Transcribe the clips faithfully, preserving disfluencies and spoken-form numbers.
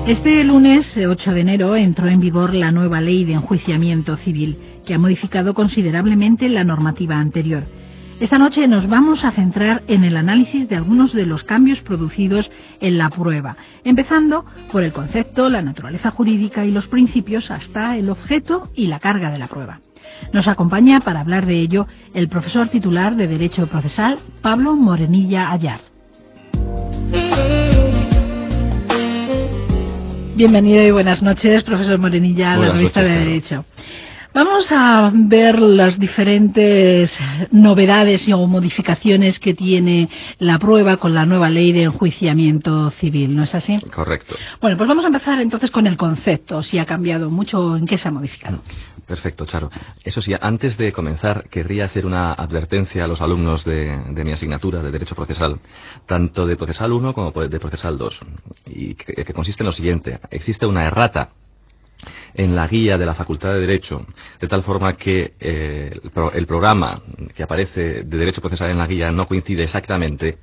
Este lunes ocho de enero entró en vigor la nueva Ley de Enjuiciamiento Civil, que ha modificado considerablemente la normativa anterior. Esta noche nos vamos a centrar en el análisis de algunos de los cambios producidos en la prueba, empezando por el concepto, la naturaleza jurídica y los principios hasta el objeto y la carga de la prueba. Nos acompaña para hablar de ello el profesor titular de Derecho Procesal, Pablo Morenilla Ayar. Bienvenido y buenas noches, profesor Morenilla, a la revista de Derecho. Vamos a ver las diferentes novedades o modificaciones que tiene la prueba con la nueva Ley de Enjuiciamiento Civil, ¿no es así? Correcto. Bueno, pues vamos a empezar entonces con el concepto, si ha cambiado mucho, ¿en qué se ha modificado? Perfecto, Charo. Eso sí, antes de comenzar, querría hacer una advertencia a los alumnos de, de mi asignatura de Derecho Procesal, tanto de Procesal uno como de Procesal dos, y que, que consiste en lo siguiente. Existe una errata en la guía de la Facultad de Derecho, de tal forma que eh, el, pro, el programa que aparece de Derecho Procesal en la guía no coincide exactamente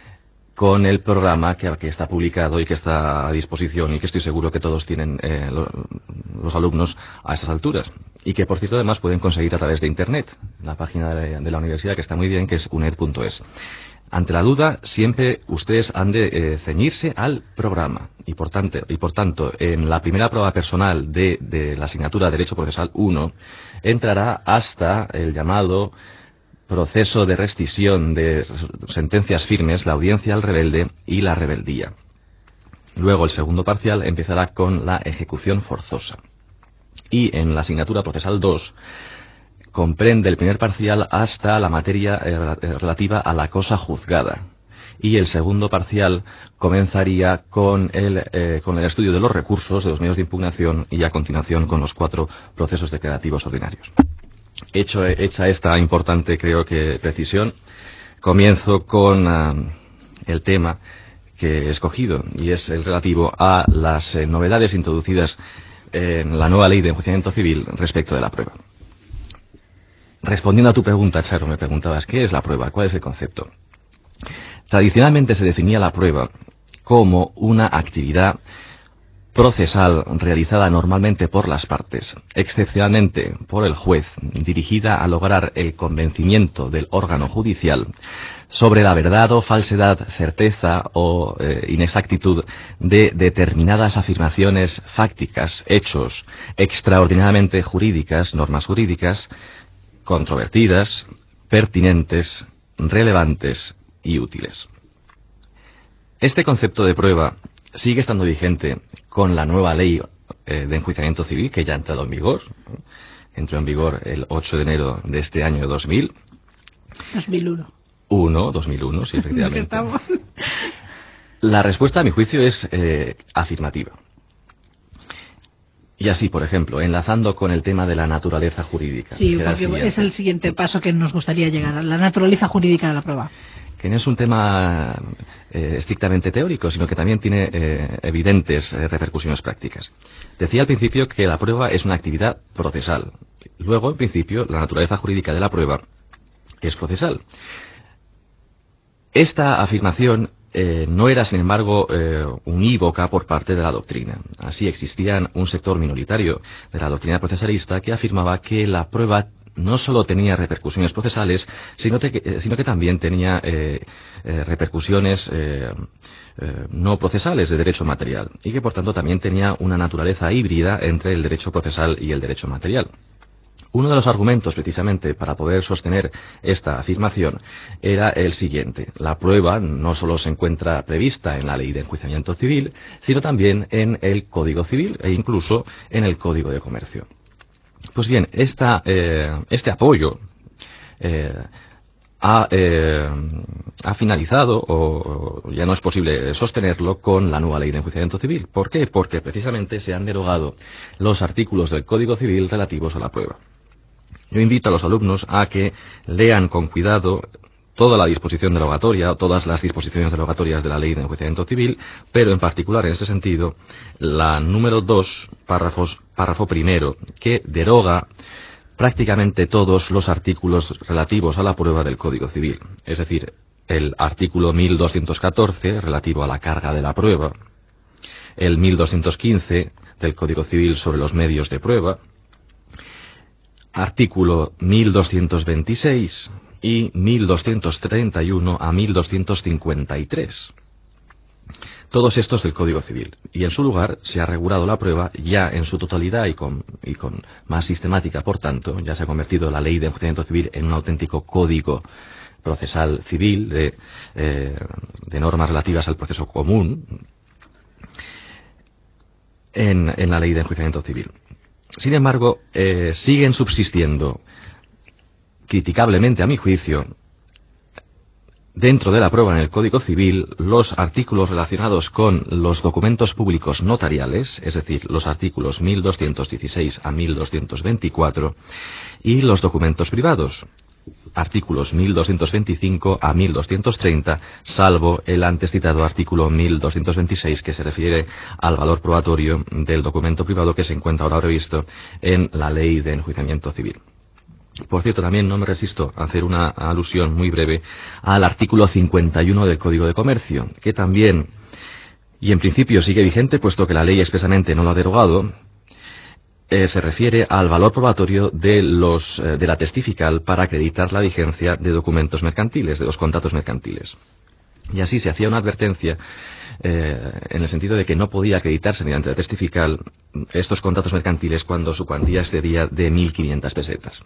con el programa que, que está publicado y que está a disposición y que estoy seguro que todos tienen eh, lo, los alumnos a estas alturas. Y que, por cierto, además pueden conseguir a través de Internet, la página de, de la universidad, que está muy bien, que es uned punto es. Ante la duda, siempre ustedes han de eh, ceñirse al programa. Y por tanto, y por tanto, en la primera prueba personal de, de la asignatura Derecho Procesal uno, entrará hasta el llamado proceso de rescisión de sentencias firmes, la audiencia al rebelde y la rebeldía. Luego, el segundo parcial empezará con la ejecución forzosa. Y en la asignatura Procesal dos, comprende el primer parcial hasta la materia eh, relativa a la cosa juzgada. Y el segundo parcial comenzaría con el, eh, con el estudio de los recursos, de los medios de impugnación y a continuación con los cuatro procesos declarativos ordinarios. Hecho, hecha esta importante, creo que, precisión, comienzo con uh, el tema que he escogido y es el relativo a las eh, novedades introducidas en la nueva Ley de Enjuiciamiento Civil respecto de la prueba. Respondiendo a tu pregunta, Charo, me preguntabas, ¿qué es la prueba? ¿Cuál es el concepto? Tradicionalmente se definía la prueba como una actividad procesal realizada normalmente por las partes, excepcionalmente por el juez, dirigida a lograr el convencimiento del órgano judicial sobre la verdad o falsedad, certeza o eh, inexactitud de determinadas afirmaciones fácticas, hechos extraordinariamente jurídicas, normas jurídicas, controvertidas, pertinentes, relevantes y útiles. Este concepto de prueba sigue estando vigente con la nueva ley eh, de enjuiciamiento civil que ya ha entrado en vigor. Entró en vigor el ocho de enero de este año dos mil. dos mil uno. uno, dos mil uno, sí, efectivamente. La respuesta, a mi juicio, es eh, afirmativa. Y así, por ejemplo, enlazando con el tema de la naturaleza jurídica. Sí, porque es el siguiente paso que nos gustaría llegar, a la naturaleza jurídica de la prueba. Que no es un tema eh, estrictamente teórico, sino que también tiene eh, evidentes eh, repercusiones prácticas. Decía al principio que la prueba es una actividad procesal. Luego, en principio, la naturaleza jurídica de la prueba es procesal. Esta afirmación Eh, no era, sin embargo, eh, unívoca por parte de la doctrina. Así existía un sector minoritario de la doctrina procesalista que afirmaba que la prueba no solo tenía repercusiones procesales, sino, te, eh, sino que también tenía eh, eh, repercusiones eh, eh, no procesales de derecho material y que, por tanto, también tenía una naturaleza híbrida entre el derecho procesal y el derecho material. Uno de los argumentos, precisamente, para poder sostener esta afirmación era el siguiente. La prueba no solo se encuentra prevista en la Ley de Enjuiciamiento Civil, sino también en el Código Civil e incluso en el Código de Comercio. Pues bien, esta, eh, este apoyo eh, ha, eh, ha finalizado o ya no es posible sostenerlo con la nueva Ley de Enjuiciamiento Civil. ¿Por qué? Porque precisamente se han derogado los artículos del Código Civil relativos a la prueba. Yo invito a los alumnos a que lean con cuidado toda la disposición derogatoria, o todas las disposiciones derogatorias de la Ley de Enjuiciamiento Civil, pero en particular en ese sentido, la número dos, párrafos, párrafo primero, que deroga prácticamente todos los artículos relativos a la prueba del Código Civil. Es decir, el artículo mil doscientos catorce, relativo a la carga de la prueba, el mil doscientos quince del Código Civil sobre los medios de prueba, artículo mil doscientos veintiséis y mil doscientos treinta y uno a mil doscientos cincuenta y tres. Todos estos del Código Civil. Y en su lugar se ha regulado la prueba ya en su totalidad y con, y con más sistemática, por tanto, ya se ha convertido la Ley de Enjuiciamiento Civil en un auténtico código procesal civil de, eh, de normas relativas al proceso común en, en la Ley de Enjuiciamiento Civil. Sin embargo, eh, siguen subsistiendo, criticablemente a mi juicio, dentro de la prueba en el Código Civil, los artículos relacionados con los documentos públicos notariales, es decir, los artículos mil doscientos dieciséis a mil doscientos veinticuatro, y los documentos privados, artículos mil doscientos veinticinco a mil doscientos treinta, salvo el antes citado artículo mil doscientos veintiséis, que se refiere al valor probatorio del documento privado que se encuentra ahora previsto en la Ley de Enjuiciamiento Civil. Por cierto, también no me resisto a hacer una alusión muy breve al artículo cincuenta y uno del Código de Comercio, que también, y en principio sigue vigente, puesto que la ley expresamente no lo ha derogado, eh, se refiere al valor probatorio de, los, eh, de la testifical para acreditar la vigencia de documentos mercantiles, de los contratos mercantiles. Y así se hacía una advertencia eh, en el sentido de que no podía acreditarse mediante la testifical estos contratos mercantiles cuando su cuantía excedía de mil quinientas pesetas.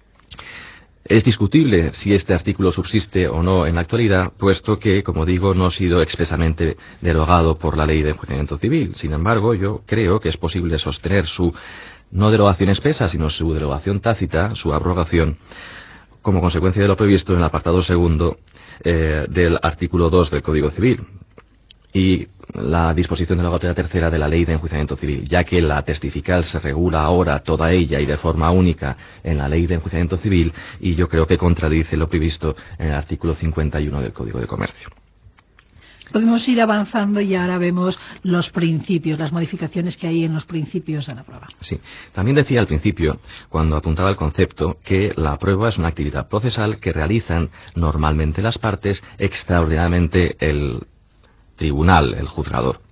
Es discutible si este artículo subsiste o no en la actualidad, puesto que, como digo, no ha sido expresamente derogado por la Ley de Enjuiciamiento Civil. Sin embargo, yo creo que es posible sostener su no derogación expresa, sino su derogación tácita, su abrogación, como consecuencia de lo previsto en el apartado segundo eh, del artículo dos del Código Civil y la disposición derogatoria tercera de la Ley de Enjuiciamiento Civil, ya que la testifical se regula ahora toda ella y de forma única en la Ley de Enjuiciamiento Civil, y yo creo que contradice lo previsto en el artículo cincuenta y uno del Código de Comercio. Podemos ir avanzando y ahora vemos los principios, las modificaciones que hay en los principios de la prueba. Sí. También decía al principio, cuando apuntaba el concepto, que la prueba es una actividad procesal que realizan normalmente las partes, extraordinariamente el tribunal, el juzgador.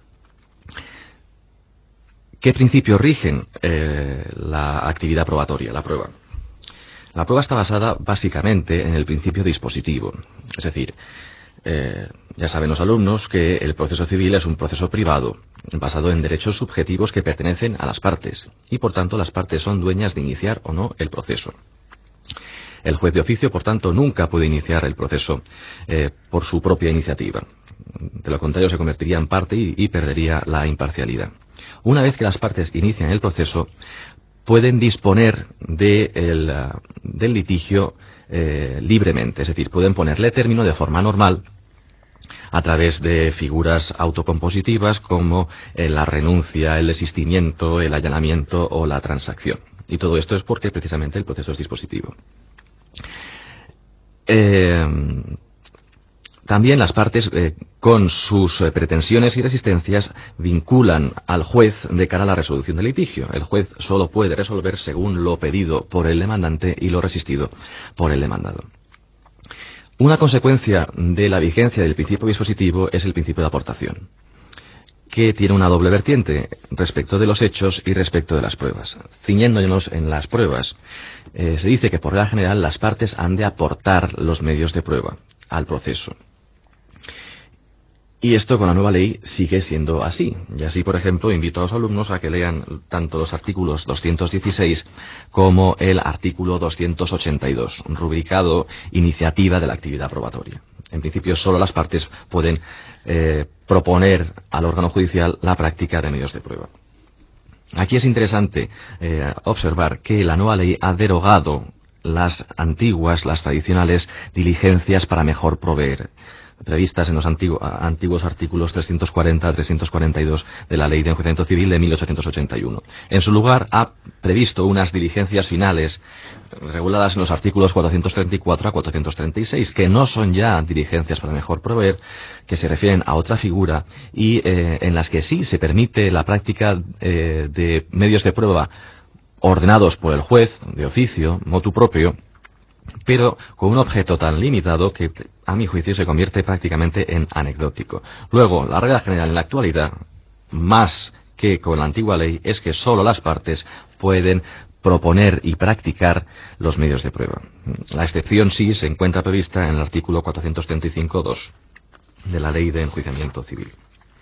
¿Qué principios rigen eh, la actividad probatoria, la prueba? La prueba está basada básicamente en el principio dispositivo, es decir, Eh, ya saben los alumnos que el proceso civil es un proceso privado, basado en derechos subjetivos que pertenecen a las partes, y por tanto las partes son dueñas de iniciar o no el proceso. El juez de oficio, por tanto, nunca puede iniciar el proceso eh, por su propia iniciativa. De lo contrario, se convertiría en parte y, y perdería la imparcialidad. Una vez que las partes inician el proceso, pueden disponer de el, uh, del litigio eh, libremente, es decir, pueden ponerle término de forma normal a través de figuras autocompositivas como eh, la renuncia, el desistimiento, el allanamiento o la transacción. Y todo esto es porque precisamente el proceso es dispositivo. Eh, También las partes, eh, con sus eh, pretensiones y resistencias, vinculan al juez de cara a la resolución del litigio. El juez solo puede resolver según lo pedido por el demandante y lo resistido por el demandado. Una consecuencia de la vigencia del principio dispositivo es el principio de aportación, que tiene una doble vertiente respecto de los hechos y respecto de las pruebas. Ciñéndonos en las pruebas, eh, se dice que por regla general las partes han de aportar los medios de prueba al proceso. Y esto con la nueva ley sigue siendo así. Y así, por ejemplo, invito a los alumnos a que lean tanto los artículos doscientos dieciséis como el artículo doscientos ochenta y dos, rubricado Iniciativa de la actividad probatoria. En principio, solo las partes pueden eh, proponer al órgano judicial la práctica de medios de prueba. Aquí es interesante eh, observar que la nueva ley ha derogado las antiguas, las tradicionales diligencias para mejor proveer, previstas en los antiguos, antiguos artículos trescientos cuarenta a trescientos cuarenta y dos de la Ley de Enjuiciamiento Civil de mil ochocientos ochenta y uno. En su lugar, ha previsto unas diligencias finales reguladas en los artículos cuatrocientos treinta y cuatro a cuatrocientos treinta y seis, que no son ya diligencias para mejor proveer, que se refieren a otra figura y eh, en las que sí se permite la práctica eh, de medios de prueba ordenados por el juez de oficio, motu propio, pero con un objeto tan limitado que, a mi juicio, se convierte prácticamente en anecdótico. Luego, la regla general en la actualidad, más que con la antigua ley es que solo las partes pueden proponer y practicar los medios de prueba. La excepción sí se encuentra prevista en el artículo cuatrocientos treinta y cinco punto dos de la Ley de Enjuiciamiento Civil.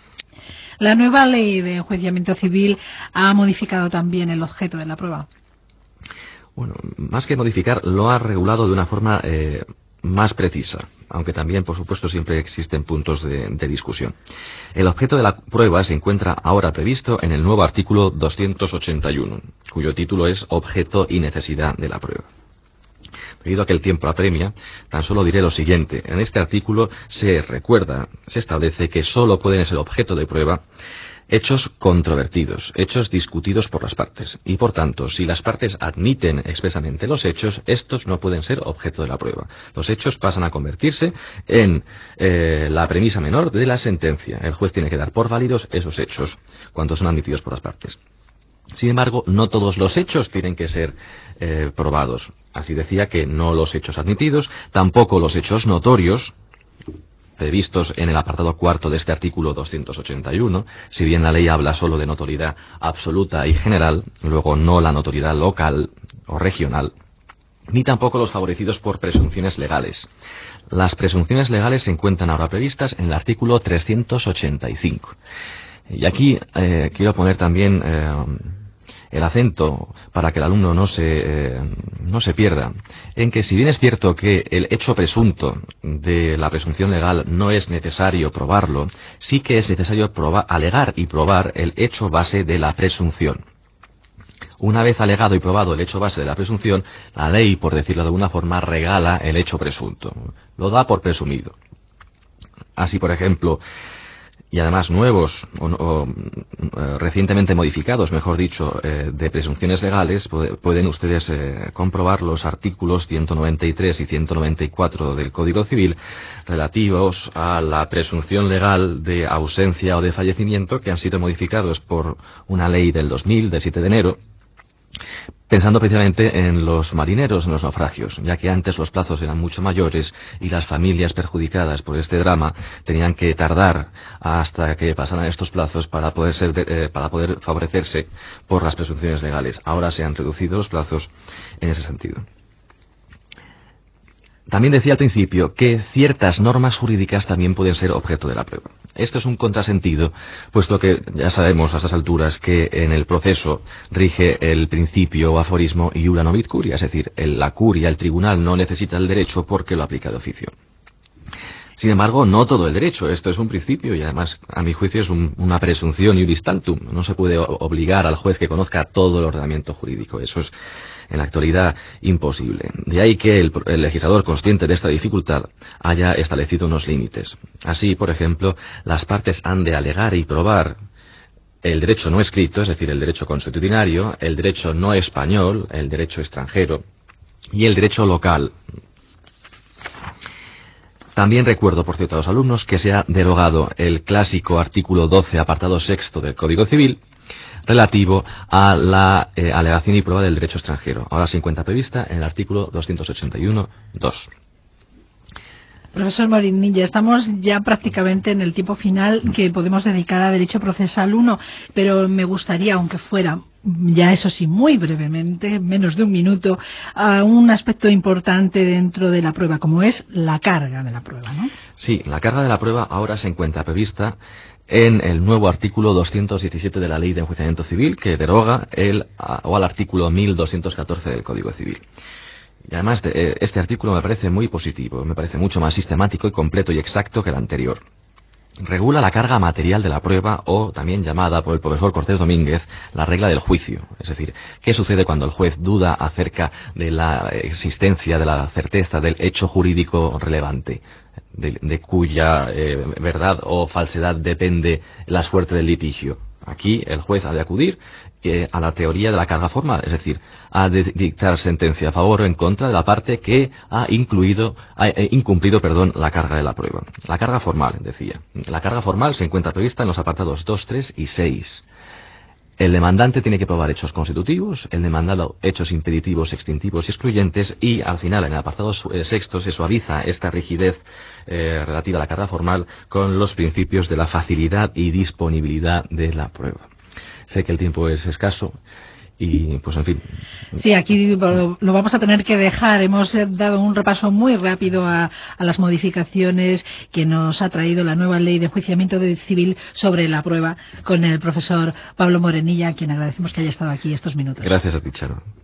La nueva Ley de Enjuiciamiento Civil ha modificado también el objeto de la prueba. Bueno, más que modificar, lo ha regulado de una forma eh, más precisa, aunque también, por supuesto, siempre existen puntos de, de discusión. El objeto de la prueba se encuentra ahora previsto en el nuevo artículo doscientos ochenta y uno, cuyo título es Objeto y necesidad de la prueba. Debido a que el tiempo apremia, tan solo diré lo siguiente. En este artículo se recuerda, se establece que solo pueden ser objeto de prueba hechos controvertidos, hechos discutidos por las partes. Y por tanto, si las partes admiten expresamente los hechos, estos no pueden ser objeto de la prueba. Los hechos pasan a convertirse en eh, la premisa menor de la sentencia. El juez tiene que dar por válidos esos hechos cuando son admitidos por las partes. Sin embargo, no todos los hechos tienen que ser eh, probados. Así decía que no los hechos admitidos, tampoco los hechos notorios, previstos en el apartado cuarto de este artículo doscientos ochenta y uno, si bien la ley habla solo de notoriedad absoluta y general, luego no la notoriedad local o regional, ni tampoco los favorecidos por presunciones legales. Las presunciones legales se encuentran ahora previstas en el artículo trescientos ochenta y cinco. Y aquí eh, quiero poner también eh, el acento para que el alumno no se, eh, no se pierda en que si bien es cierto que el hecho presunto de la presunción legal no es necesario probarlo, sí que es necesario probar, alegar y probar el hecho base de la presunción. Una vez alegado y probado el hecho base de la presunción, la ley, por decirlo de alguna forma, regala el hecho presunto. Lo da por presumido. Así, por ejemplo, y además nuevos o, o eh, recientemente modificados, mejor dicho, eh, de presunciones legales, puede, pueden ustedes eh, comprobar los artículos ciento noventa y tres y ciento noventa y cuatro del Código Civil relativos a la presunción legal de ausencia o de fallecimiento, que han sido modificados por una ley del dos mil, del siete de enero, pensando precisamente en los marineros, en los naufragios, ya que antes los plazos eran mucho mayores y las familias perjudicadas por este drama tenían que tardar hasta que pasaran estos plazos para poder ser, eh, para poder favorecerse por las presunciones legales. Ahora se han reducido los plazos en ese sentido. También decía al principio que ciertas normas jurídicas también pueden ser objeto de la prueba. Esto es un contrasentido, puesto que ya sabemos a estas alturas que en el proceso rige el principio o aforismo iura novit curia, es decir, el, la curia, el tribunal, no necesita el derecho porque lo aplica de oficio. Sin embargo, no todo el derecho, esto es un principio y además, a mi juicio, es un, una presunción iuris tantum. No se puede obligar al juez que conozca todo el ordenamiento jurídico, eso es en la actualidad imposible. De ahí que el, el legislador, consciente de esta dificultad, haya establecido unos límites. Así, por ejemplo, las partes han de alegar y probar el derecho no escrito, es decir, el derecho consuetudinario, el derecho no español, el derecho extranjero y el derecho local. También recuerdo, por cierto, a los alumnos que se ha derogado el clásico artículo doce, apartado sexto del Código Civil, relativo a la eh, alegación y prueba del derecho extranjero. Ahora se encuentra prevista en el artículo doscientos ochenta y uno punto dos. Profesor Morinilla, estamos ya prácticamente en el tiempo final que podemos dedicar a Derecho Procesal uno, pero me gustaría, aunque fuera ya eso sí muy brevemente, menos de un minuto, a un aspecto importante dentro de la prueba, como es la carga de la prueba, ¿no? Sí, la carga de la prueba ahora se encuentra prevista en el nuevo artículo doscientos diecisiete de la Ley de Enjuiciamiento Civil, que deroga el o al artículo mil doscientos catorce del Código Civil. Y además, de, este artículo me parece muy positivo, me parece mucho más sistemático y completo y exacto que el anterior. Regula la carga material de la prueba, o también llamada por el profesor Cortés Domínguez la regla del juicio. Es decir, ¿qué sucede cuando el juez duda acerca de la existencia, de la certeza del hecho jurídico relevante, de, de cuya eh, verdad o falsedad depende la suerte del litigio? Aquí el juez ha de acudir eh, a la teoría de la carga formal, es decir, ha de dictar sentencia a favor o en contra de la parte que ha incluido, ha eh, incumplido, perdón, la carga de la prueba. La carga formal, decía. La carga formal se encuentra prevista en los apartados dos, tres y seis. El demandante tiene que probar hechos constitutivos, el demandado hechos impeditivos, extintivos y excluyentes, y al final, en el apartado sexto, se suaviza esta rigidez eh, relativa a la carga formal con los principios de la facilidad y disponibilidad de la prueba. Sé que el tiempo es escaso. Y, pues, en fin. Sí, aquí lo vamos a tener que dejar. Hemos dado un repaso muy rápido a, a las modificaciones que nos ha traído la nueva ley de enjuiciamiento civil sobre la prueba con el profesor Pablo Morenilla, a quien agradecemos que haya estado aquí estos minutos. Gracias a ti, Charo.